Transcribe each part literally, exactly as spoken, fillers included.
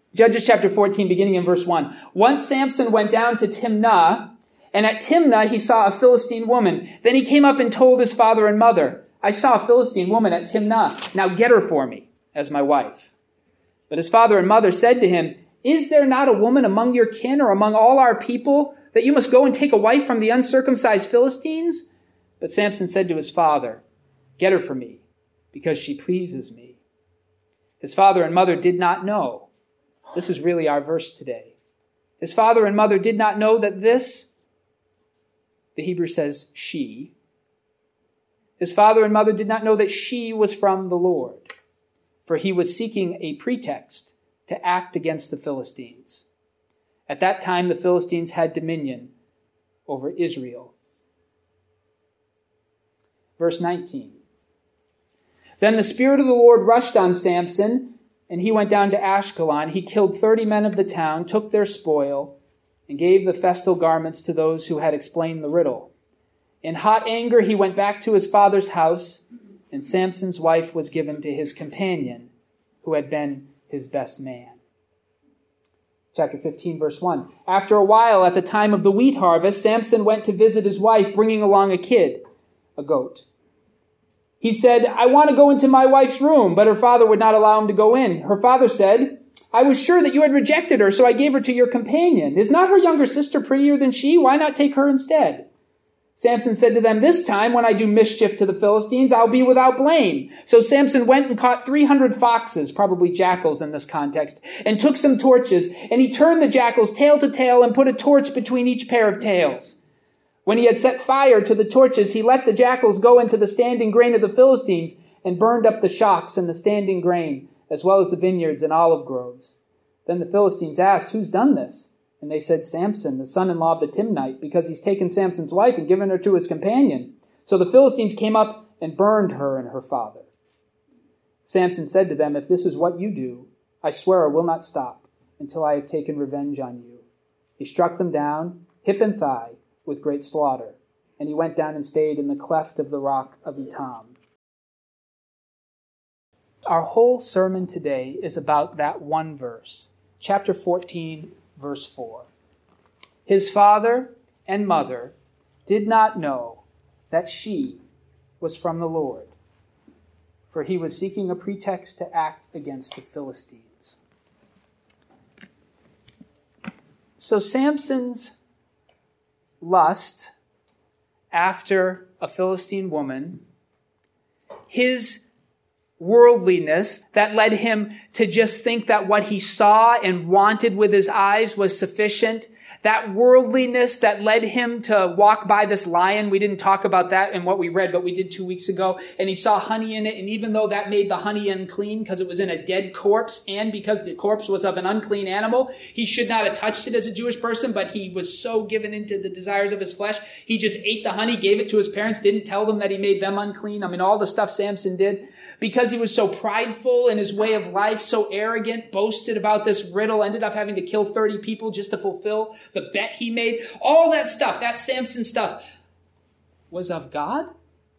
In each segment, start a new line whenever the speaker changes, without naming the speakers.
Judges chapter fourteen, beginning in verse one. Once Samson went down to Timnah, and at Timnah he saw a Philistine woman. Then he came up and told his father and mother, I saw a Philistine woman at Timnah. Now get her for me as my wife. But his father and mother said to him, Is there not a woman among your kin or among all our people that you must go and take a wife from the uncircumcised Philistines? But Samson said to his father, Get her for me, because she pleases me. His father and mother did not know. This is really our verse today. His father and mother did not know that this, the Hebrew says she, his father and mother did not know that she was from the Lord, for he was seeking a pretext to act against the Philistines. At that time, the Philistines had dominion over Israel. Verse nineteen. Then the Spirit of the Lord rushed on Samson, and he went down to Ashkelon. He killed thirty men of the town, took their spoil, and gave the festal garments to those who had explained the riddle. In hot anger, he went back to his father's house, and Samson's wife was given to his companion, who had been his best man. Chapter fifteen, verse one. After a while, at the time of the wheat harvest, Samson went to visit his wife, bringing along a kid, a goat. He said, I want to go into my wife's room, but her father would not allow him to go in. Her father said, I was sure that you had rejected her, so I gave her to your companion. Is not her younger sister prettier than she? Why not take her instead? Samson said to them, This time, when I do mischief to the Philistines, I'll be without blame. So Samson went and caught three hundred foxes, probably jackals in this context, and took some torches, and he turned the jackals tail to tail and put a torch between each pair of tails. When he had set fire to the torches, he let the jackals go into the standing grain of the Philistines and burned up the shocks and the standing grain, as well as the vineyards and olive groves. Then the Philistines asked, Who's done this? And they said, Samson, the son-in-law of the Timnite, because he's taken Samson's wife and given her to his companion. So the Philistines came up and burned her and her father. Samson said to them, If this is what you do, I swear I will not stop until I have taken revenge on you. He struck them down, hip and thigh, with great slaughter, and he went down and stayed in the cleft of the rock of Etam. Our whole sermon today is about that one verse, chapter fourteen, verse four. His father and mother did not know that she was from the Lord, for he was seeking a pretext to act against the Philistines. So Samson's lust after a Philistine woman, his worldliness that led him to just think that what he saw and wanted with his eyes was sufficient, that worldliness that led him to walk by this lion. We didn't talk about that in what we read, but we did two weeks ago. And he saw honey in it. And even though that made the honey unclean because it was in a dead corpse and because the corpse was of an unclean animal, he should not have touched it as a Jewish person, but he was so given into the desires of his flesh. He just ate the honey, gave it to his parents, didn't tell them that he made them unclean. I mean, all the stuff Samson did. Because he was so prideful in his way of life, so arrogant, boasted about this riddle, ended up having to kill thirty people just to fulfill the bet he made. All that stuff, that Samson stuff, was of God?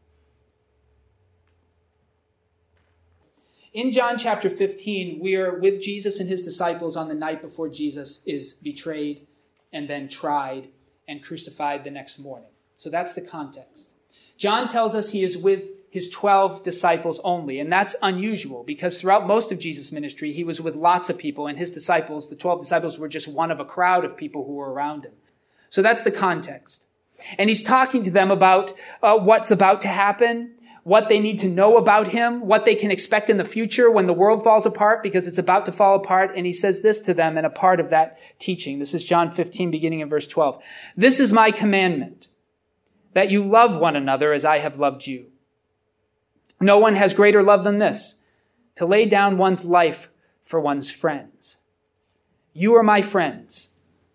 In John chapter fifteen, we are with Jesus and his disciples on the night before Jesus is betrayed and then tried and crucified the next morning. So that's the context. John tells us he is with his twelve disciples only, and that's unusual because throughout most of Jesus' ministry, he was with lots of people, and his disciples, the twelve disciples, were just one of a crowd of people who were around him. So that's the context. And he's talking to them about uh, what's about to happen, what they need to know about him, what they can expect in the future when the world falls apart, because it's about to fall apart. And he says this to them in a part of that teaching. This is John fifteen, beginning in verse twelve. This is my commandment, that you love one another as I have loved you. No one has greater love than this, to lay down one's life for one's friends. You are my friends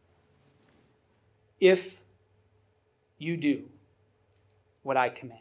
if you do what I command.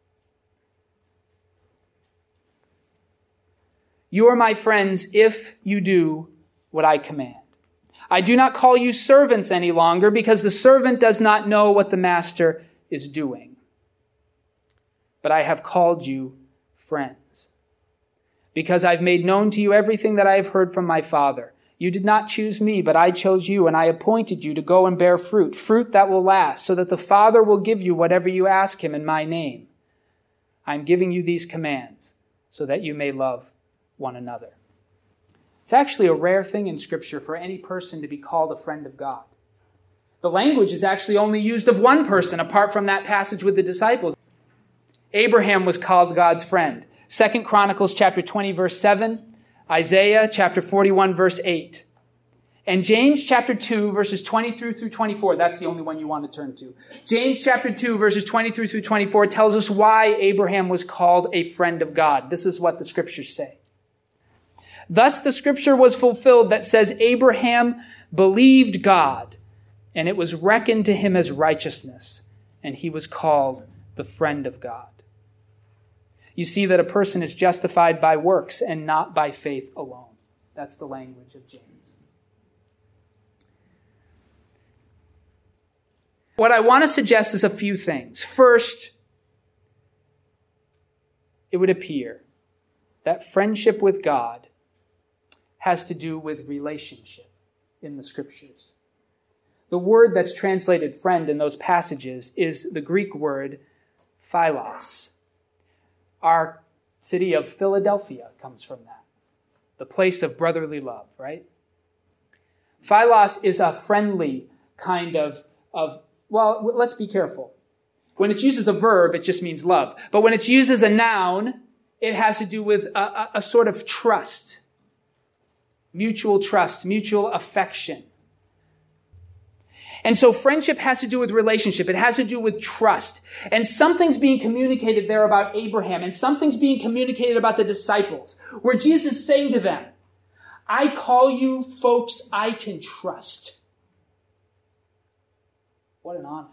You are my friends if you do what I command. I do not call you servants any longer because the servant does not know what the master is doing. But I have called you friends, because I've made known to you everything that I have heard from my Father. You did not choose me, but I chose you, and I appointed you to go and bear fruit, fruit that will last, so that the Father will give you whatever you ask him in my name. I am giving you these commands so that you may love one another. It's actually a rare thing in Scripture for any person to be called a friend of God. The language is actually only used of one person apart from that passage with the disciples. Abraham was called God's friend. Second Chronicles chapter twenty, verse seven. Isaiah chapter forty-one, verse eight. And James chapter two, verses twenty-three through twenty-four, that's the only one you want to turn to. James chapter two, verses twenty-three through twenty-four tells us why Abraham was called a friend of God. This is what the scriptures say. Thus the scripture was fulfilled that says, Abraham believed God, and it was reckoned to him as righteousness, and he was called the friend of God. You see that a person is justified by works and not by faith alone. That's the language of James. What I want to suggest is a few things. First, it would appear that friendship with God has to do with relationship in the scriptures. The word that's translated friend in those passages is the Greek word philos. Our city of Philadelphia comes from that. The place of brotherly love, right? Philos is a friendly kind of, of, well, let's be careful. When it's used as a verb, it just means love. But when it's used as a noun, it has to do with a, a, a sort of trust. Mutual trust, mutual affection. And so friendship has to do with relationship. It has to do with trust. And something's being communicated there about Abraham, and something's being communicated about the disciples, where Jesus is saying to them, I call you folks I can trust. What an honor.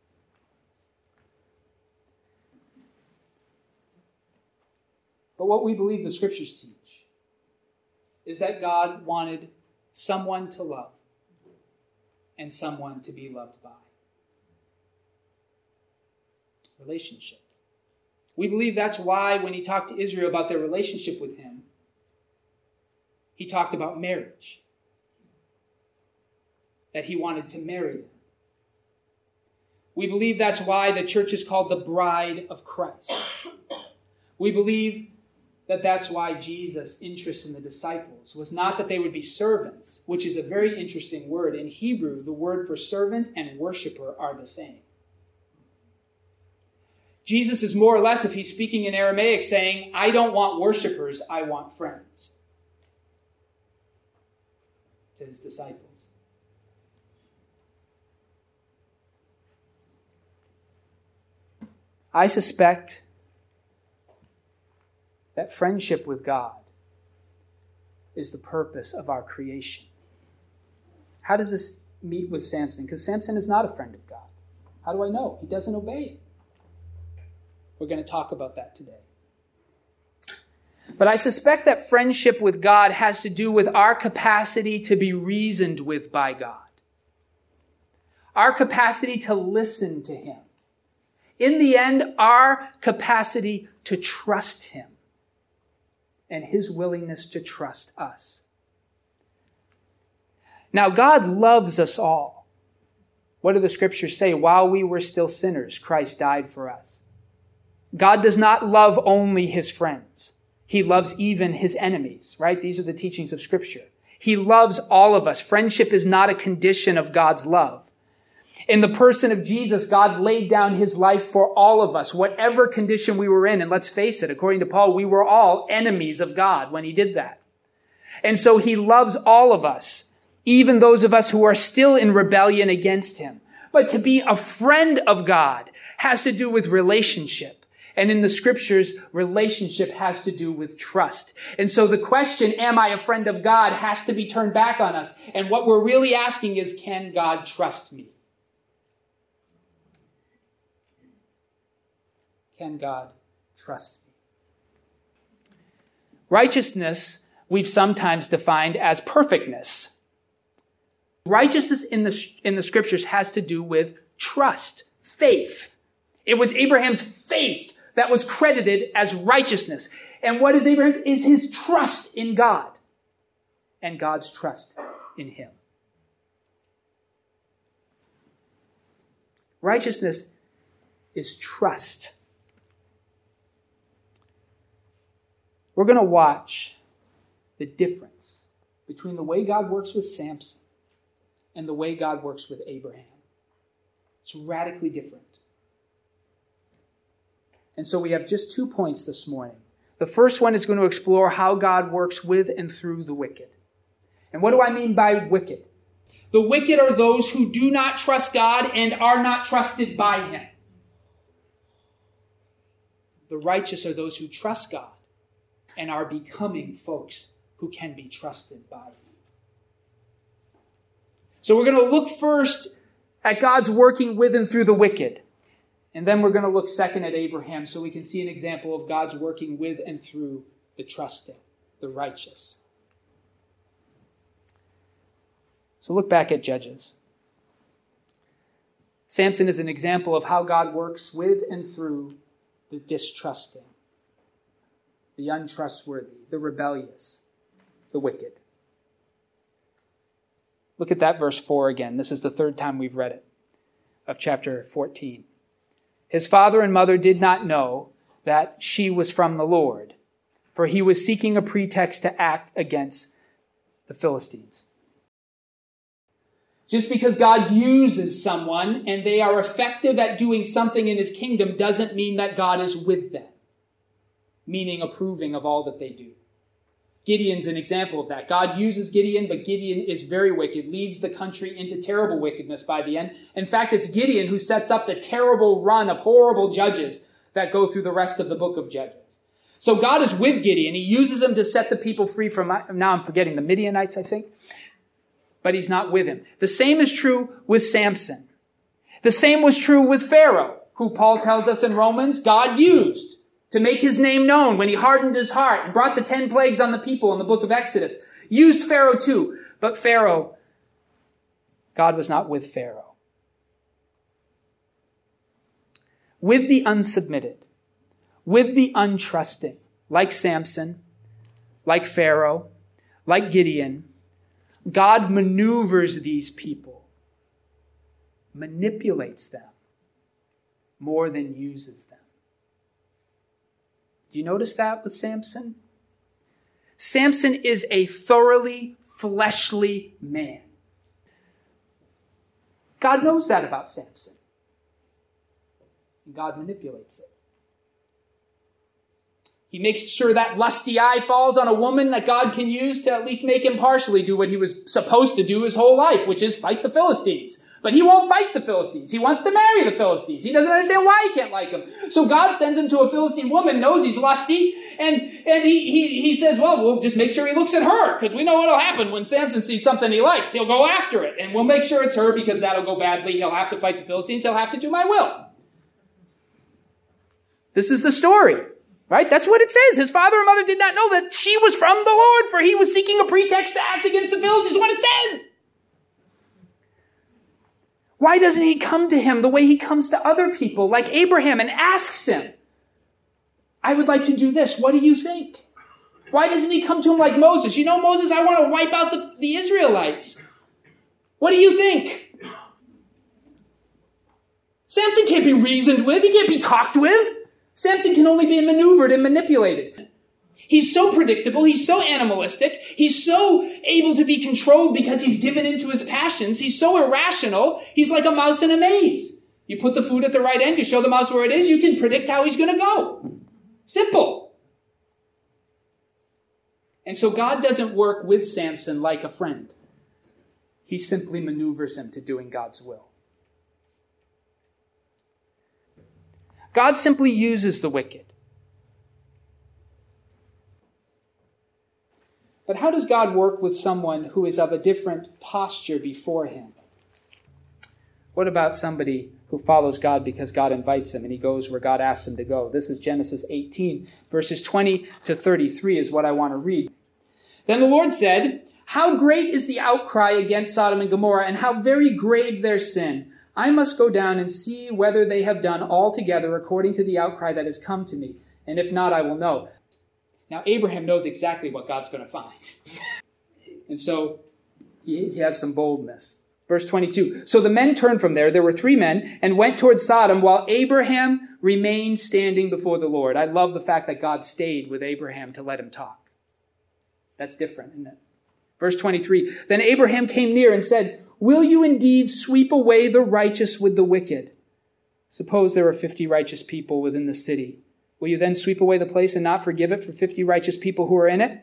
But what we believe the scriptures teach is that God wanted someone to love and someone to be loved by. Relationship. We believe that's why when he talked to Israel about their relationship with him, he talked about marriage. That he wanted to marry them. We believe that's why the church is called the bride of Christ. We believe that that's why Jesus' interest in the disciples was not that they would be servants, which is a very interesting word. In Hebrew, the word for servant and worshiper are the same. Jesus is more or less, if he's speaking in Aramaic, saying, I don't want worshipers, I want friends. To his disciples. I suspect that friendship with God is the purpose of our creation. How does this meet with Samson? Because Samson is not a friend of God. How do I know? He doesn't obey it. We're going to talk about that today. But I suspect that friendship with God has to do with our capacity to be reasoned with by God. Our capacity to listen to him. In the end, our capacity to trust him. And his willingness to trust us. Now, God loves us all. What do the scriptures say? While we were still sinners, Christ died for us. God does not love only his friends. He loves even his enemies, right? These are the teachings of scripture. He loves all of us. Friendship is not a condition of God's love. In the person of Jesus, God laid down his life for all of us, whatever condition we were in. And let's face it, according to Paul, we were all enemies of God when he did that. And so he loves all of us, even those of us who are still in rebellion against him. But to be a friend of God has to do with relationship. And in the scriptures, relationship has to do with trust. And so the question, am I a friend of God, has to be turned back on us. And what we're really asking is, can God trust me? Can God trust me? Righteousness, we've sometimes defined as perfectness. Righteousness in the, in the scriptures has to do with trust, faith. It was Abraham's faith that was credited as righteousness. And what is Abraham's? Is his trust in God. and God's trust in him. Righteousness is trust. We're going to watch the difference between the way God works with Samson and the way God works with Abraham. It's radically different. And so we have just two points this morning. The first one is going to explore how God works with and through the wicked. And what do I mean by wicked? The wicked are those who do not trust God and are not trusted by him. The righteous are those who trust God and are becoming folks who can be trusted by him. So we're going to look first at God's working with and through the wicked. And then we're going to look second at Abraham so we can see an example of God's working with and through the trusting, the righteous. So look back at Judges. Samson is an example of how God works with and through the distrusting, the untrustworthy, the rebellious, the wicked. Look at that verse four again. This is the third time we've read it, of chapter fourteen. His father and mother did not know that she was from the Lord, for he was seeking a pretext to act against the Philistines. Just because God uses someone and they are effective at doing something in his kingdom doesn't mean that God is with them, meaning approving of all that they do. Gideon's an example of that. God uses Gideon, but Gideon is very wicked, leads the country into terrible wickedness by the end. In fact, it's Gideon who sets up the terrible run of horrible judges that go through the rest of the book of Judges. So God is with Gideon. He uses him to set the people free from, now I'm forgetting, the Midianites, I think. But he's not with him. The same is true with Samson. The same was true with Pharaoh, who Paul tells us in Romans, God used to make his name known when he hardened his heart and brought the ten plagues on the people in the book of Exodus. Used Pharaoh too. But Pharaoh, God was not with Pharaoh. With the unsubmitted, with the untrusting, like Samson, like Pharaoh, like Gideon, God maneuvers these people, manipulates them more than uses them. Do you notice that with Samson? Samson is a thoroughly fleshly man. God knows that about Samson. And God manipulates it. He makes sure that lusty eye falls on a woman that God can use to at least make him partially do what he was supposed to do his whole life, which is fight the Philistines. But he won't fight the Philistines. He wants to marry the Philistines. He doesn't understand why he can't like them. So God sends him to a Philistine woman, knows he's lusty, and, and he, he, he says, well, we'll just make sure he looks at her, because we know what'll happen when Samson sees something he likes. He'll go after it, and we'll make sure it's her, because that'll go badly. He'll have to fight the Philistines. He'll have to do my will. This is the story. Right? That's what it says. His father and mother did not know that she was from the Lord, for he was seeking a pretext to act against the Philistines. What it says. Why doesn't he come to him the way he comes to other people, like Abraham, and asks him, I would like to do this. What do you think? Why doesn't he come to him like Moses? You know, Moses, I want to wipe out the, the Israelites. What do you think? Samson can't be reasoned with. He can't be talked with. Samson can only be maneuvered and manipulated. He's so predictable. He's so animalistic. He's so able to be controlled because he's given into his passions. He's so irrational. He's like a mouse in a maze. You put the food at the right end. You show the mouse where it is. You can predict how he's going to go. Simple. And so God doesn't work with Samson like a friend. He simply maneuvers him to doing God's will. God simply uses the wicked. But how does God work with someone who is of a different posture before him? What about somebody who follows God because God invites him and he goes where God asks him to go? This is Genesis eighteen, verses twenty to thirty-three is what I want to read. Then the Lord said, how great is the outcry against Sodom and Gomorrah, and how very grave their sin. I must go down and see whether they have done altogether according to the outcry that has come to me. And if not, I will know. Now, Abraham knows exactly what God's going to find. And so he, he has some boldness. Verse twenty-two. So the men turned from there. There were three men and went toward Sodom while Abraham remained standing before the Lord. I love the fact that God stayed with Abraham to let him talk. That's different, isn't it? Verse twenty-three. Then Abraham came near and said, will you indeed sweep away the righteous with the wicked? Suppose there are fifty righteous people within the city. Will you then sweep away the place and not forgive it for fifty righteous people who are in it?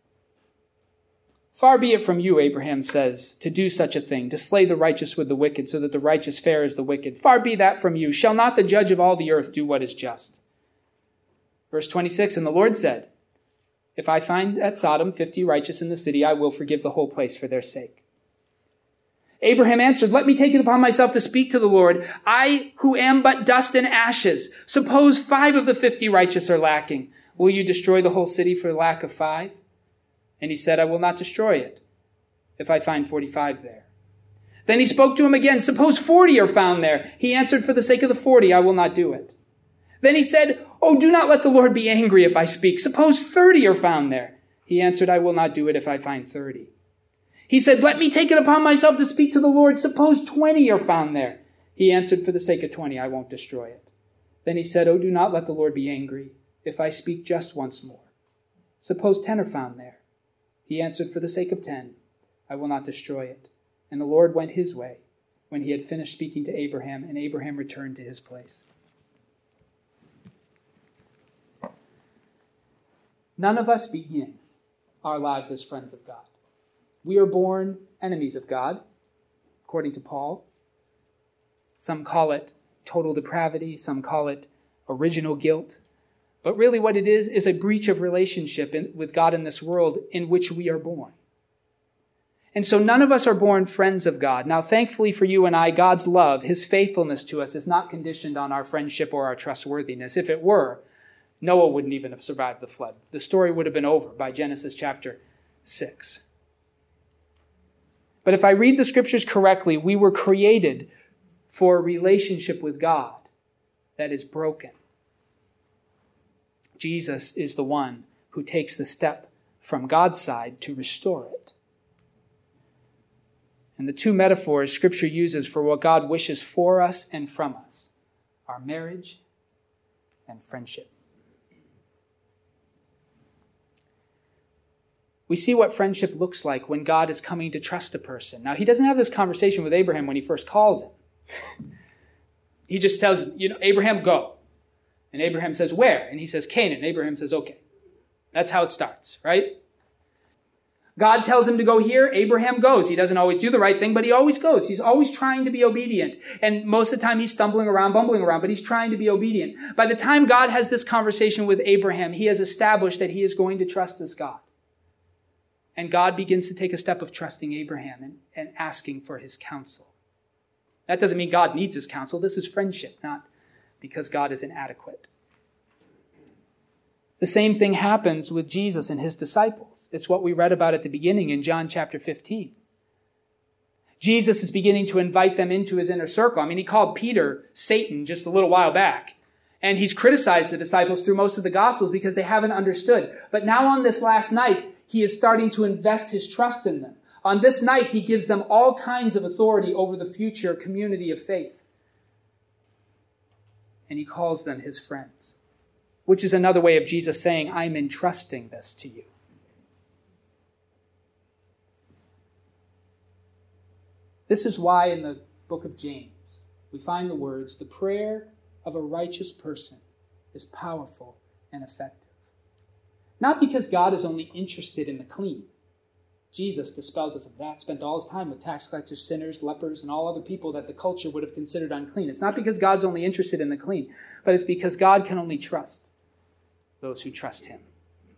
Far be it from you, Abraham says, to do such a thing, to slay the righteous with the wicked, so that the righteous fare as the wicked. Far be that from you. Shall not the judge of all the earth do what is just? Verse twenty-six, and the Lord said, if I find at Sodom fifty righteous in the city, I will forgive the whole place for their sake. Abraham answered, let me take it upon myself to speak to the Lord, I who am but dust and ashes. Suppose five of the fifty righteous are lacking. Will you destroy the whole city for lack of five? And he said, I will not destroy it if I find forty-five there. Then he spoke to him again, suppose forty are found there. He answered, for the sake of the forty, I will not do it. Then he said, oh, do not let the Lord be angry if I speak. Suppose thirty are found there. He answered, I will not do it if I find thirty. He said, let me take it upon myself to speak to the Lord. Suppose twenty are found there. He answered, for the sake of twenty, I won't destroy it. Then he said, oh, do not let the Lord be angry if I speak just once more. Suppose ten are found there. He answered, for the sake of ten, I will not destroy it. And the Lord went his way when he had finished speaking to Abraham, and Abraham returned to his place. None of us begin our lives as friends of God. We are born enemies of God, according to Paul. Some call it total depravity. Some call it original guilt. But really what it is, is a breach of relationship in, with God in this world in which we are born. And so none of us are born friends of God. Now, thankfully for you and I, God's love, his faithfulness to us is not conditioned on our friendship or our trustworthiness. If it were, Noah wouldn't even have survived the flood. The story would have been over by Genesis chapter six. But if I read the scriptures correctly, we were created for a relationship with God that is broken. Jesus is the one who takes the step from God's side to restore it. And the two metaphors Scripture uses for what God wishes for us and from us are marriage and friendship. We see what friendship looks like when God is coming to trust a person. Now, he doesn't have this conversation with Abraham when he first calls him. He just tells him, you know, Abraham, go. And Abraham says, where? And he says, Canaan. Abraham says, okay. That's how it starts, right? God tells him to go here. Abraham goes. He doesn't always do the right thing, but he always goes. He's always trying to be obedient. And most of the time he's stumbling around, bumbling around, but he's trying to be obedient. By the time God has this conversation with Abraham, he has established that he is going to trust this God. And God begins to take a step of trusting Abraham and, and asking for his counsel. That doesn't mean God needs his counsel. This is friendship, not because God is inadequate. The same thing happens with Jesus and his disciples. It's what we read about at the beginning in John chapter fifteen. Jesus is beginning to invite them into his inner circle. I mean, he called Peter Satan just a little while back. And he's criticized the disciples through most of the Gospels because they haven't understood. But now on this last night, he is starting to invest his trust in them. On this night, he gives them all kinds of authority over the future community of faith. And he calls them his friends, which is another way of Jesus saying, I'm entrusting this to you. This is why in the book of James, we find the words, the prayer of a righteous person is powerful and effective. Not because God is only interested in the clean. Jesus dispels us of that, spent all his time with tax collectors, sinners, lepers, and all other people that the culture would have considered unclean. It's not because God's only interested in the clean, but it's because God can only trust those who trust him.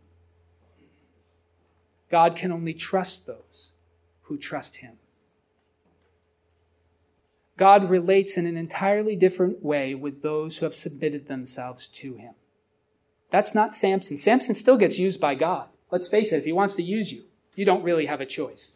God can only trust those who trust him. God relates in an entirely different way with those who have submitted themselves to him. That's not Samson. Samson still gets used by God. Let's face it, if he wants to use you, you don't really have a choice.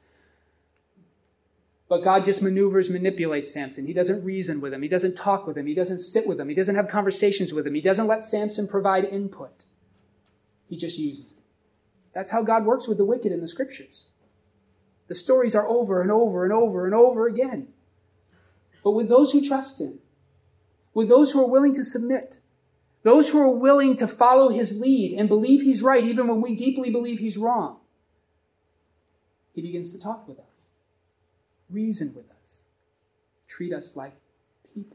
But God just maneuvers, manipulates Samson. He doesn't reason with him. He doesn't talk with him. He doesn't sit with him. He doesn't have conversations with him. He doesn't let Samson provide input. He just uses him. That's how God works with the wicked in the scriptures. The stories are over and over and over and over again. But with those who trust him, with those who are willing to submit, those who are willing to follow his lead and believe he's right even when we deeply believe he's wrong, he begins to talk with us, reason with us, treat us like people.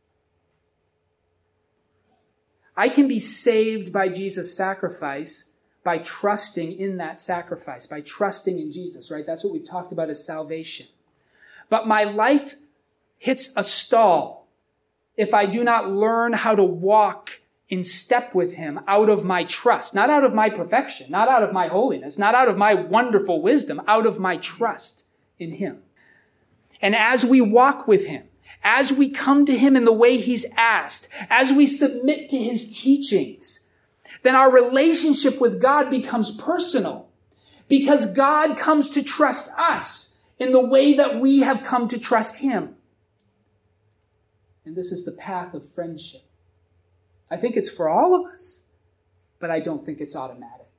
I can be saved by Jesus' sacrifice by trusting in that sacrifice, by trusting in Jesus, right? That's what we've talked about as salvation. But my life hits a stall if I do not learn how to walk in step with him out of my trust, not out of my perfection, not out of my holiness, not out of my wonderful wisdom, out of my trust in him. And as we walk with him, as we come to him in the way he's asked, as we submit to his teachings, then our relationship with God becomes personal because God comes to trust us in the way that we have come to trust him. And this is the path of friendship. I think it's for all of us, but I don't think it's automatic.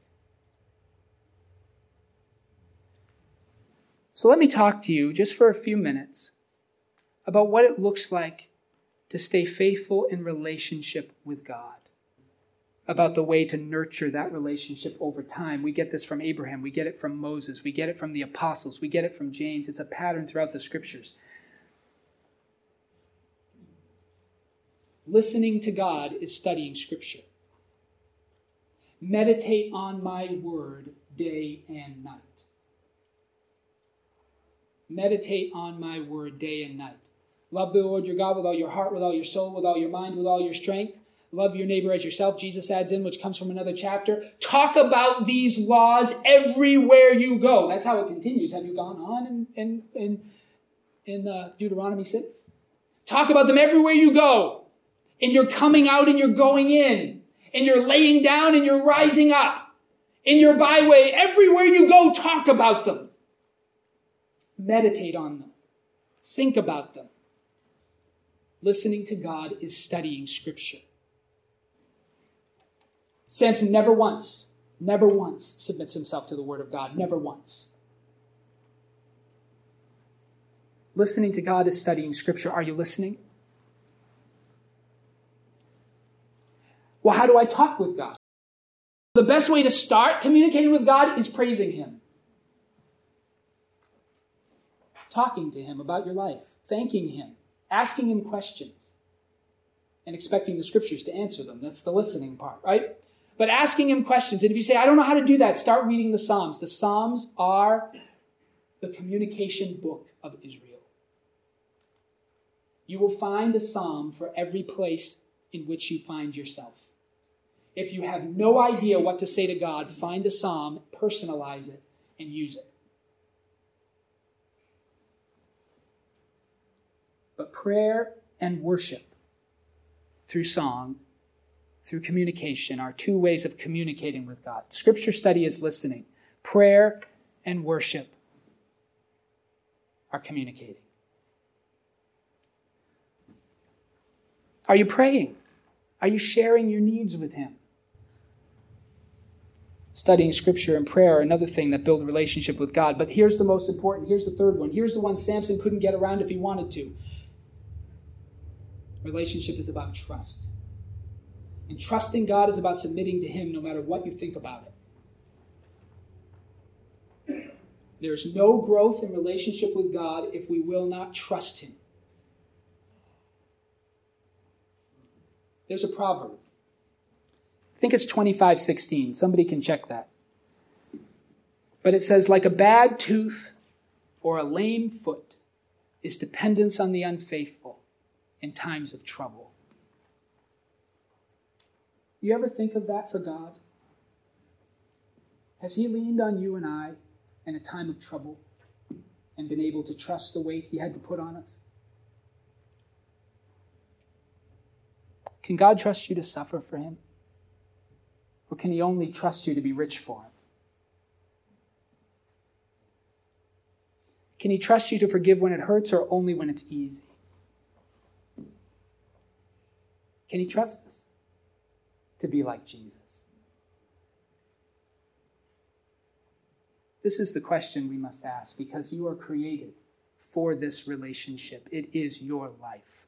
So let me talk to you just for a few minutes about what it looks like to stay faithful in relationship with God, about the way to nurture that relationship over time. We get this from Abraham. We get it from Moses. We get it from the apostles. We get it from James. It's a pattern throughout the scriptures. Listening to God is studying scripture. Meditate on my word day and night. Meditate on my word day and night. Love the Lord your God with all your heart, with all your soul, with all your mind, with all your strength. Love your neighbor as yourself, Jesus adds in, which comes from another chapter. Talk about these laws everywhere you go. That's how it continues. Have you gone on in, in, in, in uh, Deuteronomy six? Talk about them everywhere you go. And you're coming out and you're going in. And you're laying down and you're rising up. In your byway, everywhere you go, talk about them. Meditate on them. Think about them. Listening to God is studying scripture. Samson never once, never once submits himself to the word of God. Never once. Listening to God is studying scripture. Are you listening? Well, how do I talk with God? The best way to start communicating with God is praising him. Talking to him about your life. Thanking him. Asking him questions. And expecting the scriptures to answer them. That's the listening part, right? But asking him questions. And if you say, I don't know how to do that, start reading the Psalms. The Psalms are the communication book of Israel. You will find a psalm for every place in which you find yourself. If you have no idea what to say to God, find a psalm, personalize it, and use it. But prayer and worship through song, through communication, are two ways of communicating with God. Scripture study is listening. Prayer and worship are communicating. Are you praying? Are you sharing your needs with him? Studying scripture and prayer are another thing that build a relationship with God. But here's the most important. Here's the third one. Here's the one Samson couldn't get around if he wanted to. Relationship is about trust. And trusting God is about submitting to him no matter what you think about it. There's no growth in relationship with God if we will not trust him. There's a proverb. I think it's twenty-five sixteen. Somebody can check that. But it says, like a bad tooth or a lame foot is dependence on the unfaithful in times of trouble. You ever think of that for God? Has he leaned on you and I in a time of trouble and been able to trust the weight he had to put on us? Can God trust you to suffer for him? Or can he only trust you to be rich for him? Can he trust you to forgive when it hurts or only when it's easy? Can he trust us to be like Jesus? This is the question we must ask, because you are created for this relationship. It is your life.